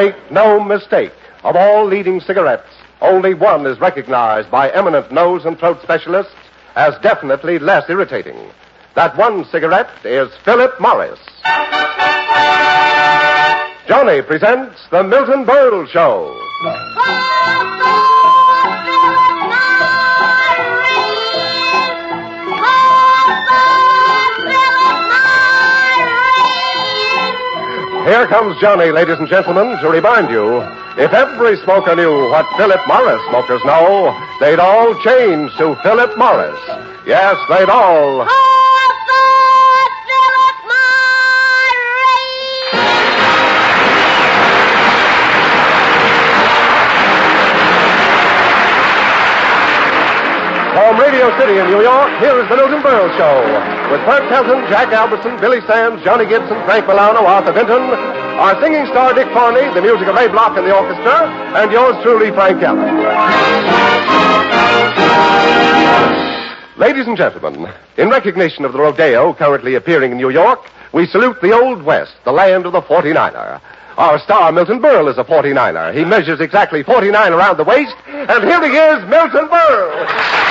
Make no mistake, of all leading cigarettes, only one is recognized by eminent nose and throat specialists as definitely less irritating. That one cigarette is Philip Morris. Johnny presents The Milton Berle Show. Here comes Johnny, ladies and gentlemen, to remind you, if every smoker knew what Philip Morris smokers know, they'd all change to Philip Morris. Yes, they'd all... From Radio City in New York, here is the Milton Berle Show. With Bert Pelton, Jack Albertson, Billy Sands, Johnny Gibson, Frank Milano, Arthur Vinton, our singing star Dick Forney, the music of Ray Block and the orchestra, and yours truly, Frank Keller. Ladies and gentlemen, in recognition of the rodeo currently appearing in New York, we salute the Old West, the land of the 49er. Our star, Milton Berle, is a 49er. He measures exactly 49 around the waist, and here he is, Milton Berle.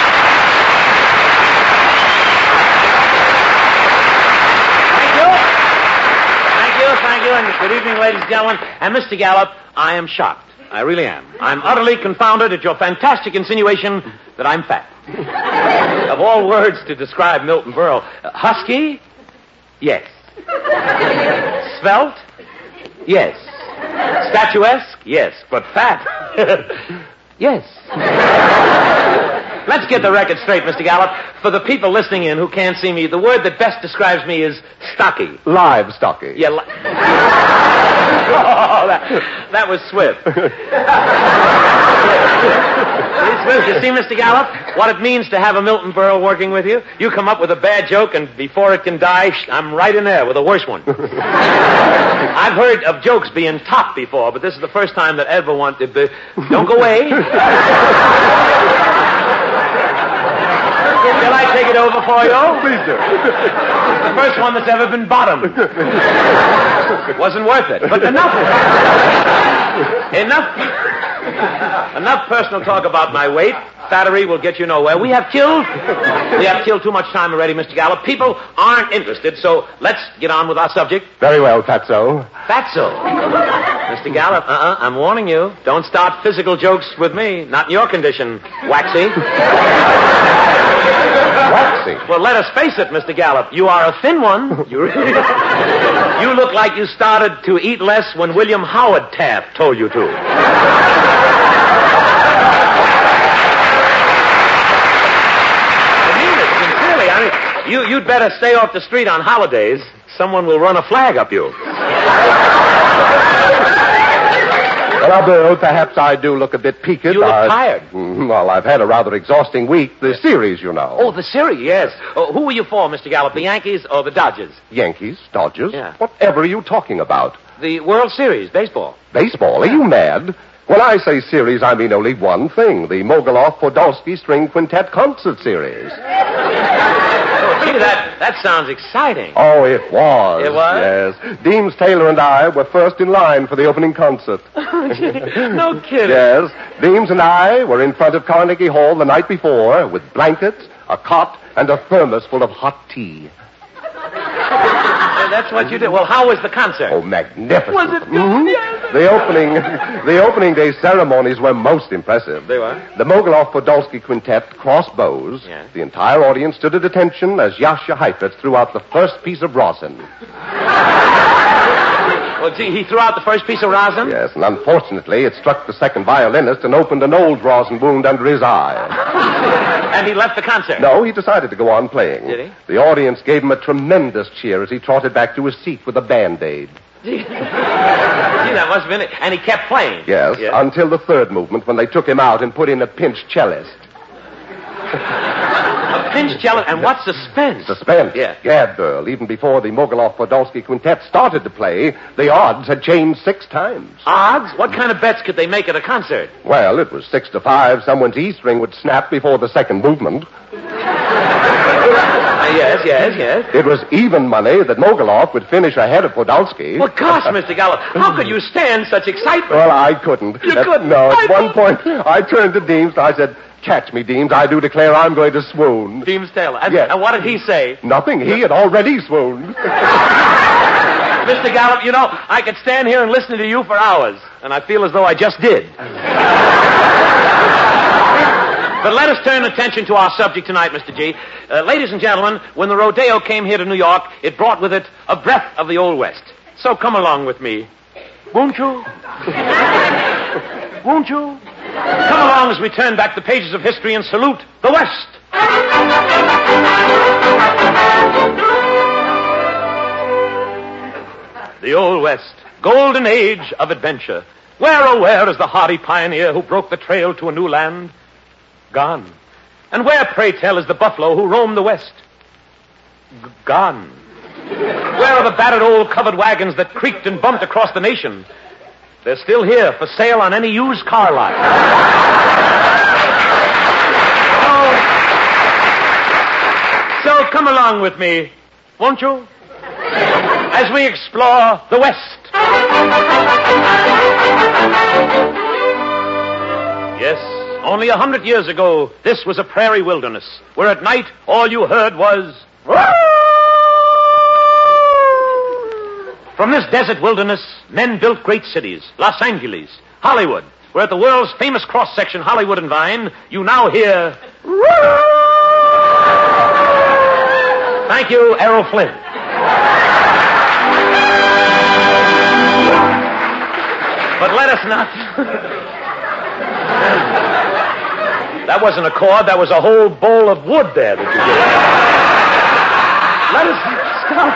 Thank you, and good evening, ladies and gentlemen. And Mr. Gallup, I am shocked. I really am. I'm utterly confounded at your fantastic insinuation that I'm fat. Of all words to describe Milton Berle, husky? Yes. Svelte? Yes. Statuesque? Yes. But fat? Yes. Let's get the record straight, Mr. Gallup. For the people listening in who can't see me, the word that best describes me is stocky. Live-stocky. Yeah, that was Swift. You see, Mr. Gallup, what it means to have a Milton Berle working with you? You come up with a bad joke, and before it can die, I'm right in there with a worse one. I've heard of jokes being topped before, but this is the first time that ever one did the... Don't go away. Shall I take it over for you? Please do. The first one that's ever been bottomed. It wasn't worth it. But enough personal talk about my weight. Flattery will get you nowhere. We have killed too much time already, Mr. Gallup. People aren't interested, so let's get on with our subject. Very well, Fatso. Fatso. Mr. Gallup, I'm warning you. Don't start physical jokes with me. Not in your condition, Waxy. Waxy? Well, let us face it, Mr. Gallup. You are a thin one. You look like you started to eat less when William Howard Taft told you to. You'd better stay off the street on holidays. Someone will run a flag up you. Well, Bill, perhaps I do look a bit peaked. You look tired. Well, I've had a rather exhausting week. The series, you know. Oh, the series, yes. Who were you for, Mr. Gallup, the Yankees or the Dodgers? Yankees? Dodgers? Yeah. Whatever are you talking about? The World Series, baseball. Baseball? Are you mad? When I say series, I mean only one thing. The Mogiloff-Podolsky String Quintet Concert Series. Gee, that sounds exciting. Oh, it was. It was? Yes. Deems Taylor and I were first in line for the opening concert. No kidding. Yes. Deems and I were in front of Carnegie Hall the night before with blankets, a cot, and a thermos full of hot tea. That's what you did. Well, how was the concert? Oh, magnificent. Was it good? Mm-hmm. Yes. The opening day ceremonies were most impressive. They were? The Mogiloff-Podolsky Quintet crossed bows. Yes. The entire audience stood at attention as Yasha Heifetz threw out the first piece of rosin. Well, gee, he threw out the first piece of rosin? Yes, and unfortunately, it struck the second violinist and opened an old rosin wound under his eye. And he left the concert? No, he decided to go on playing. Did he? The audience gave him a tremendous cheer as he trotted back to his seat with a Band-Aid. Gee, that must have been it. And he kept playing? Yes, until the third movement when they took him out and put in a pinch cellist. A pinch cellist? And what suspense? Suspense? Yeah. Gad, Burl. Even before the Mogiloff-Podolsky Quintet started to play, the odds had changed 6 times. Odds? What kind of bets could they make at a concert? Well, it was 6-5. Someone's E string would snap before the second movement. Yes. It was even money that Mogiloff would finish ahead of Podolsky. Well, gosh, Mr. Gallup, how could you stand such excitement? Well, I couldn't. You couldn't? No, at one point, I turned to Deems and I said, "Catch me, Deems. I do declare I'm going to swoon." Deems Taylor. And, Yes. and what did he say? Nothing. He had already swooned. Mr. Gallup, you know, I could stand here and listen to you for hours, and I feel as though I just did. But let us turn attention to our subject tonight, Mr. G. Ladies and gentlemen, when the rodeo came here to New York, it brought with it a breath of the Old West. So come along with me. Won't you? Won't you? Come along as we turn back the pages of history and salute the West. The Old West, golden age of adventure. Where, oh, where is the hardy pioneer who broke the trail to a new land? Gone. And where, pray tell, is the buffalo who roamed the West? Gone. Where are the battered old covered wagons that creaked and bumped across the nation? They're still here for sale on any used car lot. So come along with me, won't you? As we explore the West. Yes, only 100 years ago, this was a prairie wilderness, where at night all you heard was... From this desert wilderness, men built great cities. Los Angeles, Hollywood, where at the world's famous cross-section, Hollywood and Vine, you now hear... Thank you, Errol Flynn. But let us not... That wasn't a chord, that was a whole bowl of wood there that you did. Let us stop.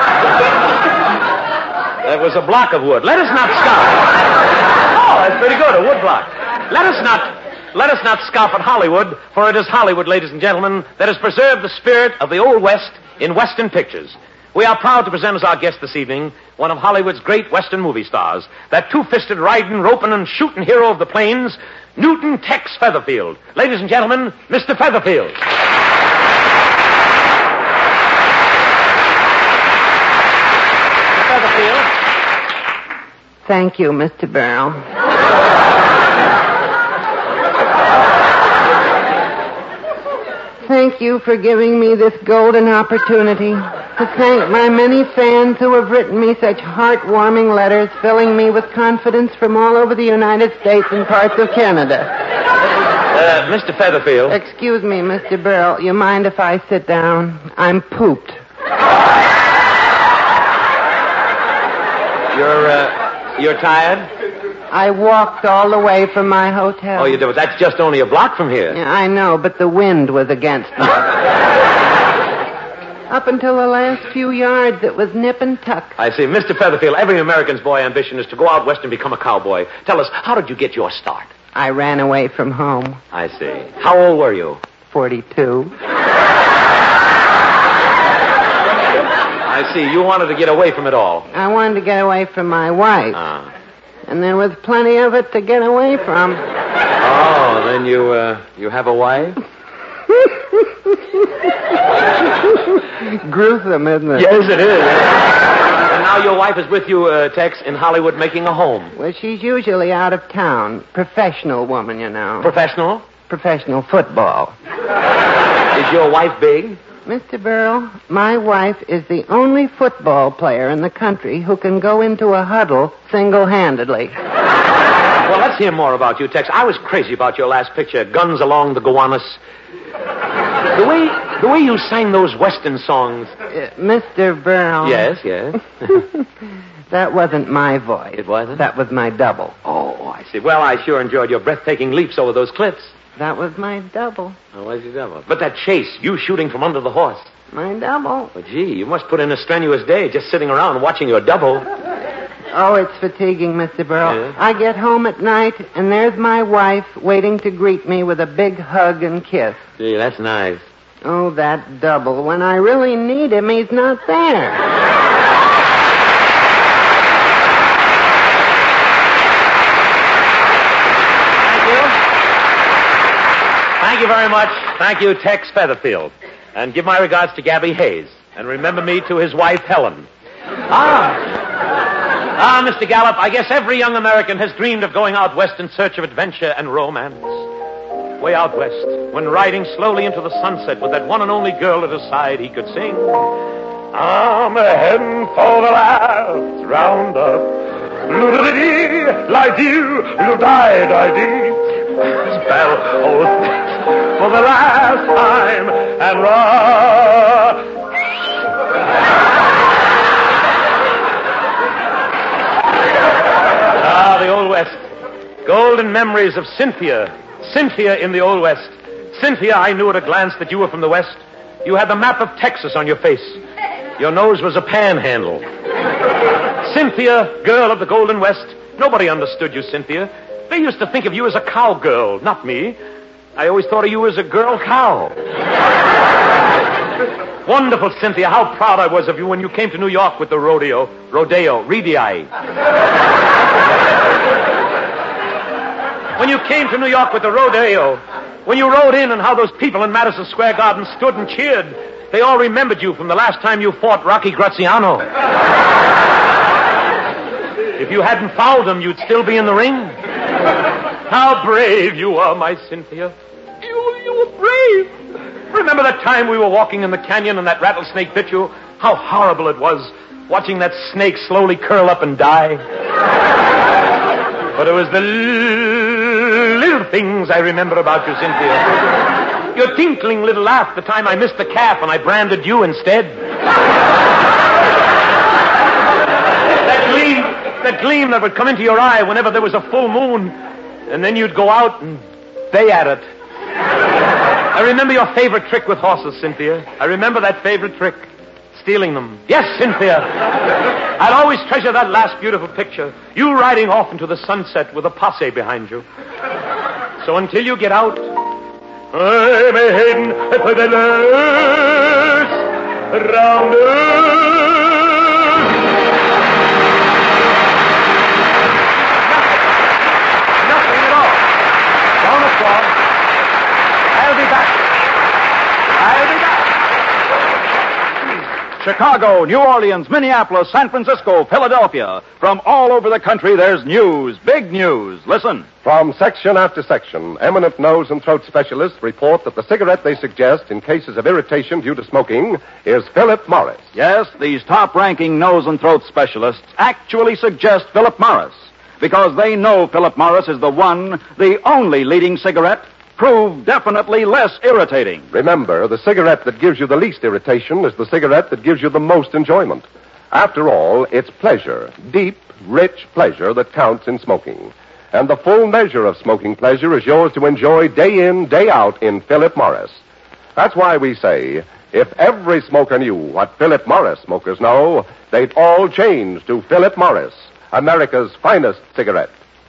That was a block of wood. Let us not stop. Oh, that's pretty good, a wood block. Let us not scoff at Hollywood, for it is Hollywood, ladies and gentlemen, that has preserved the spirit of the Old West in Western pictures. We are proud to present as our guest this evening one of Hollywood's great Western movie stars, that two-fisted riding, roping, and shooting hero of the plains, Newton Tex Featherfield. Ladies and gentlemen, Mr. Featherfield. Mr. Featherfield. Thank you, Mr. Barrow. Thank you for giving me this golden opportunity to thank my many fans who have written me such heartwarming letters, filling me with confidence from all over the United States and parts of Canada. Mr. Featherfield. Excuse me, Mr. Barrow. You mind if I sit down? I'm pooped. You're tired? I walked all the way from my hotel. Oh, you did, but that's just only a block from here. Yeah, I know, but the wind was against me. Up until the last few yards, it was nip and tuck. I see. Mr. Featherfield, every American's boy ambition is to go out west and become a cowboy. Tell us, how did you get your start? I ran away from home. I see. How old were you? 42. I see. You wanted to get away from it all. I wanted to get away from my wife. And there was plenty of it to get away from. Oh, then you have a wife? Gruesome, isn't it? Yes, it is. And now your wife is with you, Tex, in Hollywood making a home. Well, she's usually out of town. Professional woman, you know. Professional? Professional football. Is your wife big? Mr. Burrell, my wife is the only football player in the country who can go into a huddle single-handedly. Well, let's hear more about you, Tex. I was crazy about your last picture, Guns Along the Gowanus. The way you sang those Western songs. Mr. Burrell. Yes. That wasn't my voice. It wasn't? That was my double. Oh, I see. Well, I sure enjoyed your breathtaking leaps over those cliffs. That was my double. Oh, was your double? But that chase, you shooting from under the horse. My double. Well, gee, you must put in a strenuous day just sitting around watching your double. Oh, it's fatiguing, Mr. Burrell. Yeah. I get home at night, and there's my wife waiting to greet me with a big hug and kiss. Gee, that's nice. Oh, that double. When I really need him, he's not there. Thank you very much. Thank you, Tex Featherfield. And give my regards to Gabby Hayes. And remember me to his wife, Helen. Mr. Gallup, I guess every young American has dreamed of going out west in search of adventure and romance. Way out west, when riding slowly into the sunset with that one and only girl at his side, he could sing, I'm a-heading for the last roundup. Loo-dee-dee, like you, loo-die-die-dee. Spell oath for the last time and run. The Old West. Golden memories of Cynthia. Cynthia in the Old West. Cynthia, I knew at a glance that you were from the West. You had the map of Texas on your face. Your nose was a panhandle. Cynthia, girl of the Golden West. Nobody understood you, Cynthia. They used to think of you as a cowgirl, not me. I always thought of you as a girl cow. Wonderful, Cynthia. How proud I was of you when you came to New York with the rodeo, Reedy-eye. When you came to New York with the rodeo, when you rode in and how those people in Madison Square Garden stood and cheered, they all remembered you from the last time you fought Rocky Graziano. If you hadn't fouled them, you'd still be in the ring. How brave you are, my Cynthia. You were brave. Remember that time we were walking in the canyon and that rattlesnake bit you? How horrible it was, watching that snake slowly curl up and die. But it was the little things I remember about you, Cynthia. Your tinkling little laugh the time I missed the calf and I branded you instead. That gleam that would come into your eye whenever there was a full moon, and then you'd go out and bay at it. I remember your favorite trick with horses, Cynthia. I remember that favorite trick. Stealing them. Yes, Cynthia. I'll always treasure that last beautiful picture. You riding off into the sunset with a posse behind you. So until you get out, I'm a-heading for the last round. Nothing at all. Don't applaud. I'll be back. Chicago, New Orleans, Minneapolis, San Francisco, Philadelphia. From all over the country, there's news, big news. Listen. From section after section, eminent nose and throat specialists report that the cigarette they suggest in cases of irritation due to smoking is Philip Morris. Yes, these top-ranking nose and throat specialists actually suggest Philip Morris because they know Philip Morris is the one, the only leading cigarette proved definitely less irritating. Remember, the cigarette that gives you the least irritation is the cigarette that gives you the most enjoyment. After all, it's pleasure, deep, rich pleasure that counts in smoking. And the full measure of smoking pleasure is yours to enjoy day in, day out in Philip Morris. That's why we say, if every smoker knew what Philip Morris smokers know, they'd all change to Philip Morris, America's finest cigarette.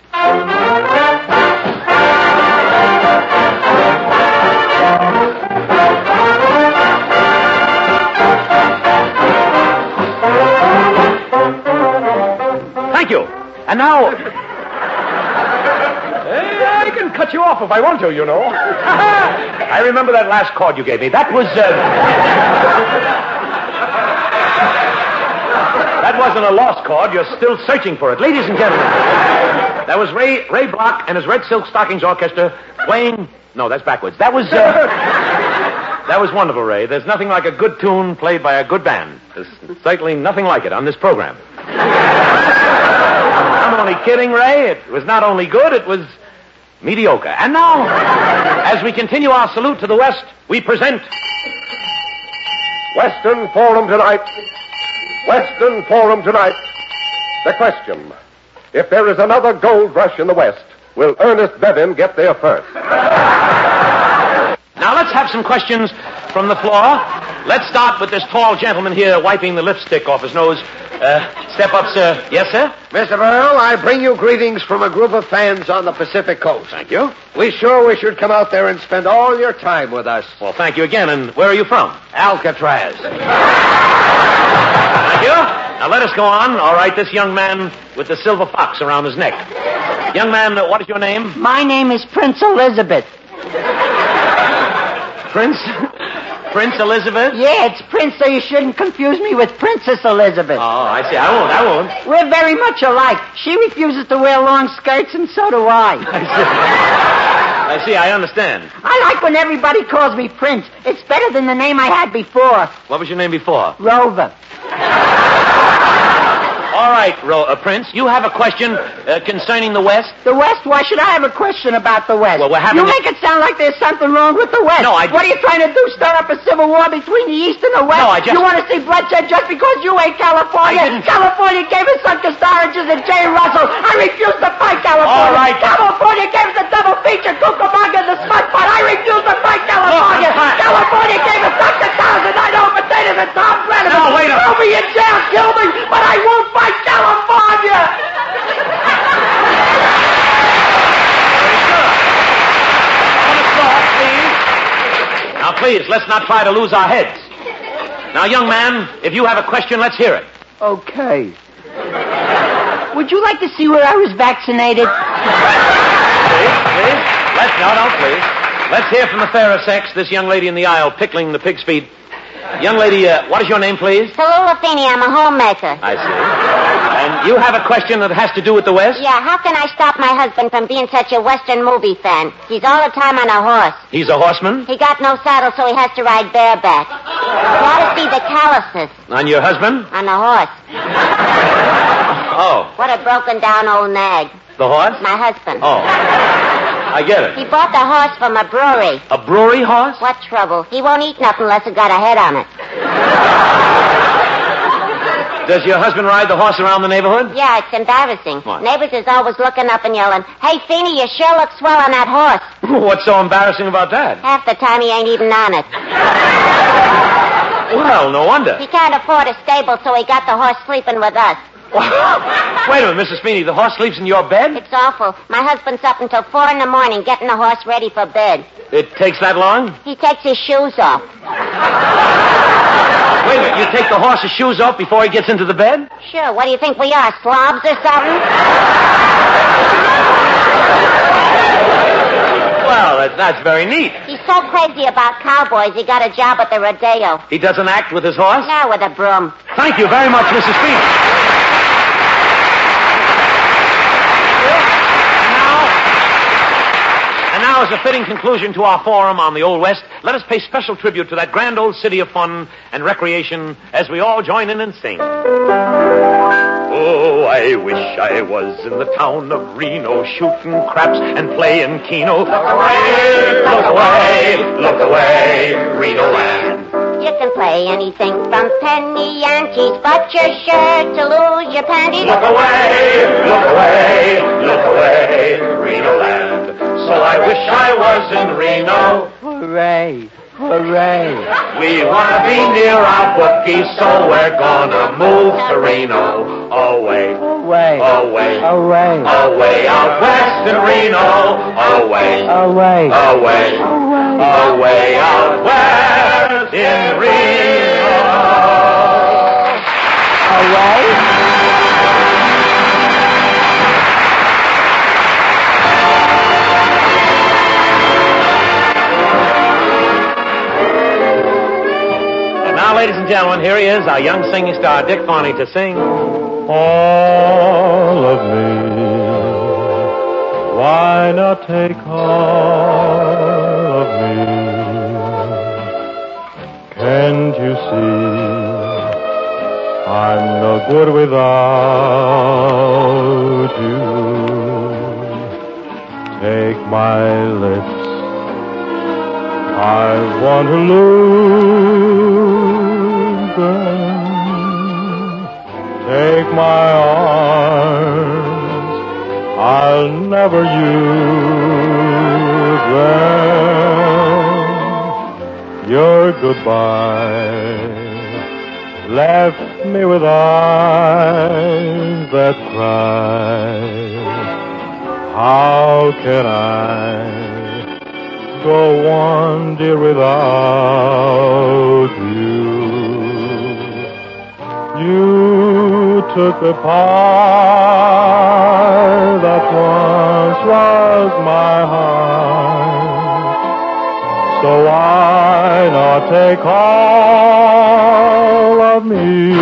Thank you. And now... I can cut you off if I want to, you know. I remember that last chord you gave me. That was... That wasn't a lost chord. You're still searching for it. Ladies and gentlemen, that was Ray Block and his Red Silk Stockings Orchestra playing... No, that's backwards. That was... That was wonderful, Ray. There's nothing like a good tune played by a good band. There's certainly nothing like it on this program. I'm only kidding, Ray. It was not only good, it was mediocre. And now, as we continue our salute to the West, we present... Western Forum tonight. Western Forum tonight. The question: if there is another gold rush in the West, will Ernest Bevin get there first? Now, let's have some questions from the floor. Let's start with this tall gentleman here wiping the lipstick off his nose. Step up, sir. Yes, sir? Mr. Burl, I bring you greetings from a group of fans on the Pacific Coast. Thank you. We sure wish you'd come out there and spend all your time with us. Well, thank you again. And where are you from? Alcatraz. Thank you. Now, let us go on. All right, this young man with the silver fox around his neck. Young man, what is your name? My name is Prince Elizabeth. Prince? Prince Elizabeth? Yeah, it's Prince, so you shouldn't confuse me with Princess Elizabeth. Oh, I see. I won't. We're very much alike. She refuses to wear long skirts, and so do I. I see. I understand. I like when everybody calls me Prince. It's better than the name I had before. What was your name before? Rover. All right, Prince, you have a question concerning the West? The West? Why should I have a question about the West? Well, we're having You make it sound like there's something wrong with the West. No, What are you trying to do, stir up a civil war between the East and the West? No, I just... You want to see bloodshed just because you ain't California? I didn't... California gave us Sunken Oranges and Jay Russell. I refuse to fight California. All right. California gave us a double feature, Cucamonga and the Smut Pot. I refuse to fight California. Look, California gave us Dr. Townsend, Idaho potatoes, and Tom Brennan. No, wait a minute. Throw me in jail, kill me, but I won't fight California. Now, please, let's not try to lose our heads. Now, young man, if you have a question, let's hear it. Okay. Would you like to see where I was vaccinated? Please. Please. Let's hear from the fairer sex, this young lady in the aisle pickling the pig's feet. Young lady, what is your name, please? Tallulah Feeney, I'm a homemaker. I see. And you have a question that has to do with the West? Yeah, how can I stop my husband from being such a Western movie fan? He's all the time on a horse. He's a horseman? He got no saddle, so he has to ride bareback. You ought to see the calluses. And your husband? On the horse. Oh. What a broken down old nag. The horse? My husband. Oh. I get it. He bought the horse from a brewery. A brewery horse? What trouble? He won't eat nothing unless it got a head on it. Does your husband ride the horse around the neighborhood? Yeah, it's embarrassing. What? Neighbors is always looking up and yelling, "Hey, Feeney, you sure look swell on that horse." What's so embarrassing about that? Half the time he ain't even on it. Well, no wonder. He can't afford a stable, so he got the horse sleeping with us. Wait a minute, Mrs. Feeney. The horse sleeps in your bed? It's awful. My husband's up until 4 a.m. getting the horse ready for bed. It takes that long? He takes his shoes off. Wait a minute. You take the horse's shoes off before he gets into the bed? Sure. What do you think we are, slobs or something? Well, that's very neat. He's so crazy about cowboys, he got a job at the rodeo. He doesn't act with his horse? No, with a broom. Thank you very much, Mrs. Feeney. Now, as a fitting conclusion to our forum on the Old West, let us pay special tribute to that grand old city of fun and recreation as we all join in and sing. Oh, I wish I was in the town of Reno, shooting craps and playing Keno. Look away, look away, Reno land. You can play anything from penny Yankees, but you're sure to lose your panties. Look away, Reno land. So I wish I was in Reno. Hooray. Hooray. We want to be near our bookies, so we're gonna move to Reno. Away, Away. away, Away. away out west in Reno. Away, Away. away, away out west in Reno. Away. Now, ladies and gentlemen, here he is, our young singing star, Dick Farney, to sing all of me. Why not take all of me? Can't you see I'm no good without you? Take my lips, I want to lose them. Take my arms, I'll never use them. Your goodbye left me with eyes that cry. How can I go on, dear, without you? You took the part that once was my heart, So why not take all of me?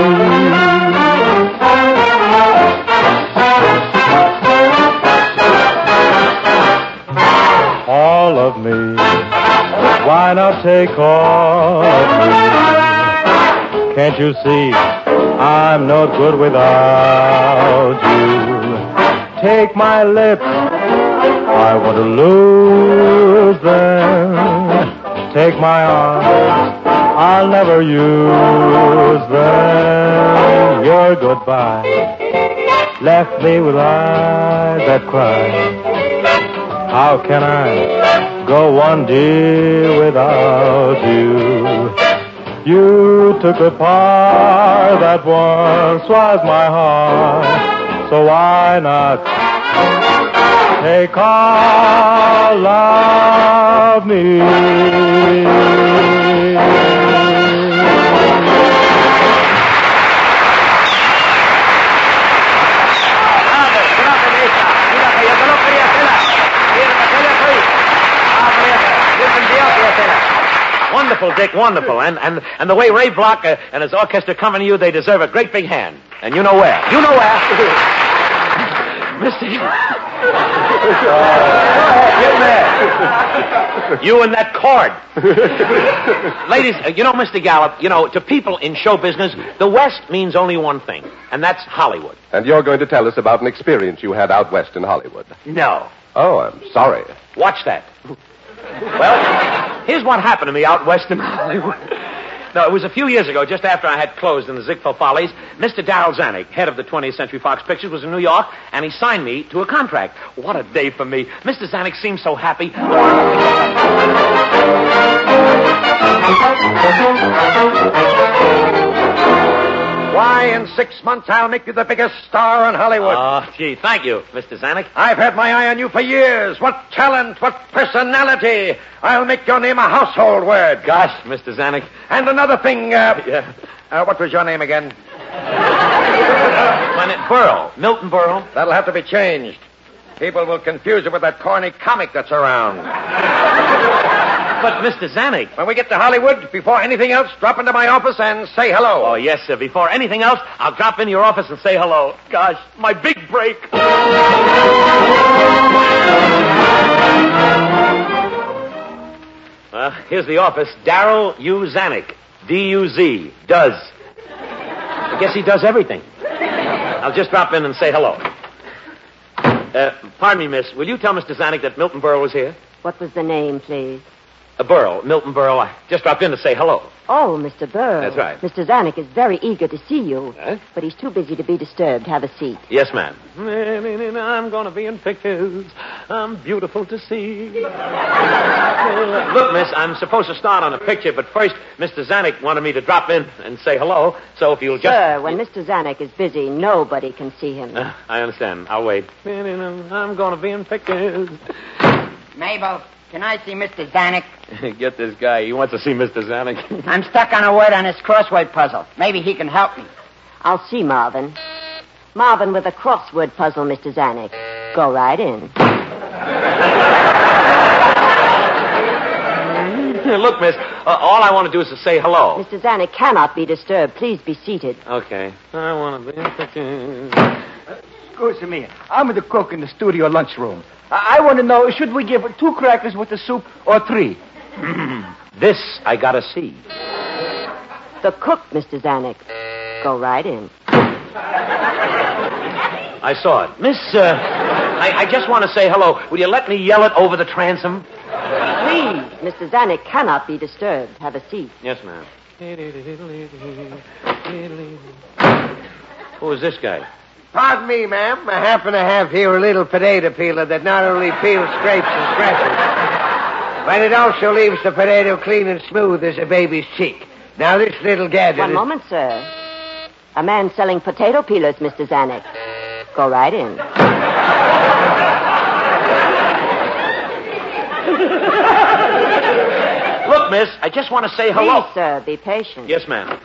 All of me. Why not take all of me? Can't you see I'm no good without you? Take my lips, I want to lose them. Take my arms, I'll never use them. Your goodbye left me with eyes that cry. How can I go on, dear, without you? You took the part that once was my heart, so why not take all of me? Wonderful, Dick, wonderful. And the way Ray Block and his orchestra come to you, they deserve a great big hand. And you know where. You know where. Mr. Go ahead, get there. You and that cord. Ladies, you know, Mr. Gallup, to people in show business, the West means only one thing, and that's Hollywood. And you're going to tell us about an experience you had out west in Hollywood. No. Oh, I'm sorry. Watch that. Well, here's what happened to me out west in Hollywood. No, it was a few years ago, just after I had closed in the Ziegfeld Follies. Mr. Darryl Zanuck, head of the 20th Century Fox Pictures, was in New York, and he signed me to a contract. What a day for me. Mr. Zanuck seemed so happy. Why, in 6 months, I'll make you the biggest star in Hollywood. Oh, gee, thank you, Mr. Zanuck. I've had my eye on you for years. What talent, what personality. I'll make your name a household word. Gosh, Mr. Zanuck. And another thing, Yeah. What was your name again? My name, Burl. Milton Burl. That'll have to be changed. People will confuse it with that corny comic that's around. But, Mr. Zanuck. When we get to Hollywood, before anything else, drop into my office and say hello. Oh, yes, sir. Before anything else, I'll drop into your office and say hello. Gosh, my big break. Here's the office. Darryl U. Zanuck. D-U-Z. Does. I guess he does everything. I'll just drop in and say hello. Pardon me, miss. Will you tell Mr. Zanuck that Milton Berle was here? What was the name, please? Burl. Milton Berle. I just dropped in to say hello. Oh, Mr. Burl. That's right. Mr. Zanuck is very eager to see you. Huh? But he's too busy to be disturbed. Have a seat. Yes, ma'am. I'm going to be in pictures. I'm beautiful to see. Look, miss, I'm supposed to start on a picture, but first, Mr. Zanuck wanted me to drop in and say hello, so if you'll just... Sir, when Mr. Zanuck is busy, nobody can see him. I understand. I'll wait. I'm going to be in pictures. Mabel, can I see Mr. Zanuck? Get this guy. He wants to see Mr. Zanuck. I'm stuck on a word on his crossword puzzle. Maybe he can help me. I'll see Marvin. Marvin with a crossword puzzle, Mr. Zanuck. Go right in. Look, miss, all I want to do is to say hello. Mr. Zanuck cannot be disturbed. Please be seated. Okay. I want to be in pictures. Excuse me. I'm the cook in the studio lunchroom. I want to know, should we give 2 crackers with the soup or 3? This I gotta see. The cook, Mr. Zanuck. Go right in. I saw it. Miss, I just want to say hello. Will you let me yell it over the transom? Please. Mr. Zanuck cannot be disturbed. Have a seat. Yes, ma'am. Who is this guy? Pardon me, ma'am. I happen to have here a little potato peeler that not only peels scrapes and scratches, but it also leaves the potato clean and smooth as a baby's cheek. Now, this little gadget... One moment, sir. A man selling potato peelers, Mr. Zanuck. Go right in. Look, miss, I just want to say hello. Please, sir, be patient. Yes, ma'am.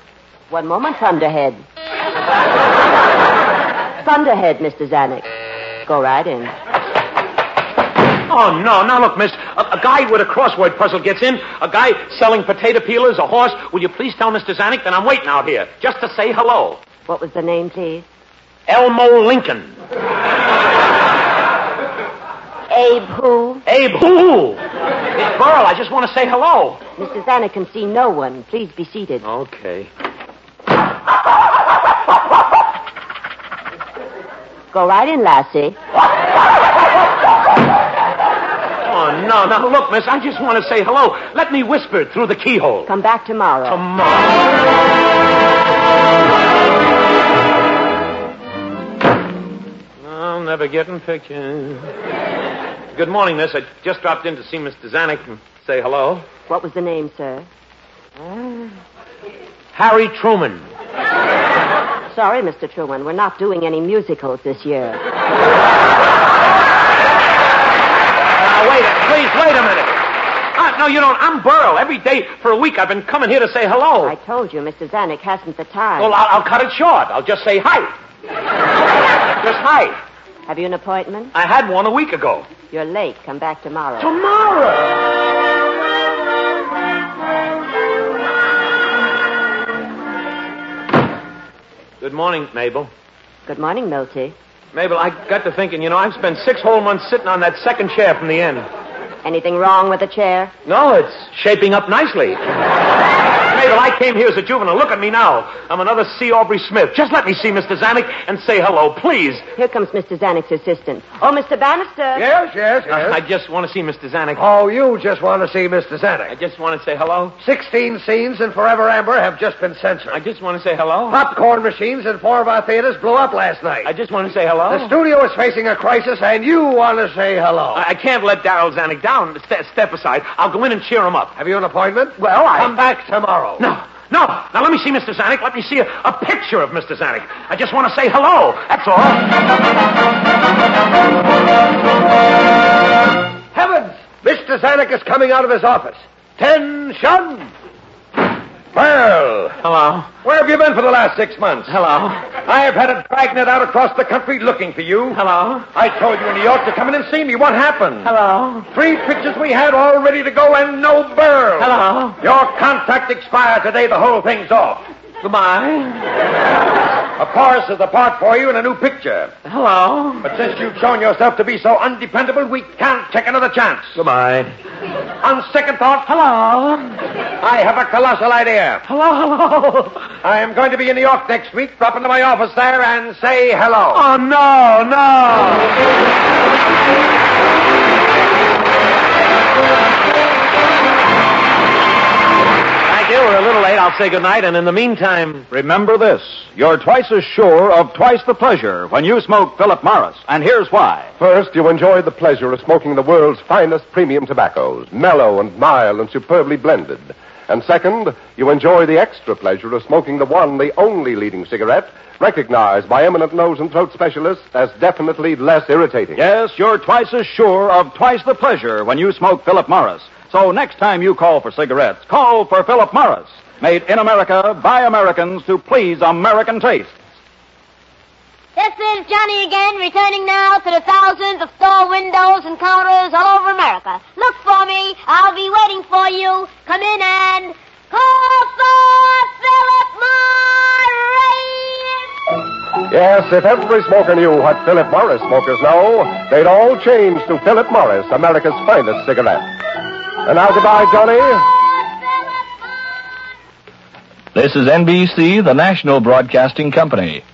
One moment, Thunderhead. Thunderhead, Mr. Zanuck. Go right in. Oh, no. Now, look, miss. A guy with a crossword puzzle gets in. A guy selling potato peelers, a horse. Will you please tell Mr. Zanuck that I'm waiting out here just to say hello? What was the name, please? Elmo Lincoln. Abe who? Abe who? It's Burl. I just want to say hello. Mr. Zanuck can see no one. Please be seated. Okay. Go right in, lassie. Oh, no. Now, look, miss, I just want to say hello. Let me whisper through the keyhole. Come back tomorrow. I'll never get in pictures. Good morning, miss. I just dropped in to see Mr. Zanuck and say hello. What was the name, sir? Harry Truman. Sorry, Mr. Truman. We're not doing any musicals this year. Now, wait a minute. No, you don't. I'm Burl. Every day for a week I've been coming here to say hello. I told you, Mr. Zanuck hasn't the time. Well, I'll cut it short. I'll just say hi. Just hi. Have you an appointment? I had one a week ago. You're late. Come back tomorrow. Tomorrow? Good morning, Mabel. Good morning, Milty. Mabel, I got to thinking, I've spent 6 whole months sitting on that second chair from the end. Anything wrong with the chair? No, it's shaping up nicely. Mabel, I came here as a juvenile. Look at me now. I'm another C. Aubrey Smith. Just let me see Mr. Zanuck and say hello, please. Here comes Mr. Zanuck's assistant. Oh, Mr. Bannister. Yes. I just want to see Mr. Zanuck. Oh, you just want to see Mr. Zanuck. I just want to say hello. 16 scenes in Forever Amber have just been censored. I just want to say hello. Popcorn machines in 4 of our theaters blew up last night. I just want to say hello. The studio is facing a crisis, and you want to say hello. I can't let Darryl Zanuck down. Step aside. I'll go in and cheer him up. Have you an appointment? Well, Come back tomorrow. No. Now, let me see Mr. Zanuck. Let me see a picture of Mr. Zanuck. I just want to say hello. That's all. Heavens! Mr. Zanuck is coming out of his office. Tension! Well, Hello. where have you been for the last 6 months? Hello. I have had a dragnet out across the country looking for you. Hello. I told you in New York to come in and see me. What happened? Hello. 3 pictures we had all ready to go and no Burl. Hello. Your contract expired today. The whole thing's off. Goodbye. Of course, there's a part for you in a new picture. Hello. But since you've shown yourself to be so undependable, we can't take another chance. Goodbye. On second thought, Hello. I have a colossal idea. Hello. I am going to be in New York next week. Drop into my office there and say hello. Oh, no. Thank you. We're a little late. I'll say goodnight, and in the meantime... Remember this. You're twice as sure of twice the pleasure when you smoke Philip Morris. And here's why. First, you enjoy the pleasure of smoking the world's finest premium tobaccos, mellow and mild and superbly blended. And second, you enjoy the extra pleasure of smoking the one, the only leading cigarette, recognized by eminent nose and throat specialists as definitely less irritating. Yes, you're twice as sure of twice the pleasure when you smoke Philip Morris. So next time you call for cigarettes, call for Philip Morris. Made in America by Americans to please American tastes. This is Johnny again, returning now to the thousands of store windows and counters all over America. Look for me. I'll be waiting for you. Come in and call for Philip Morris. Yes, if every smoker knew what Philip Morris smokers know, they'd all change to Philip Morris, America's finest cigarette. And now goodbye, Johnny. This is NBC, the national broadcasting company.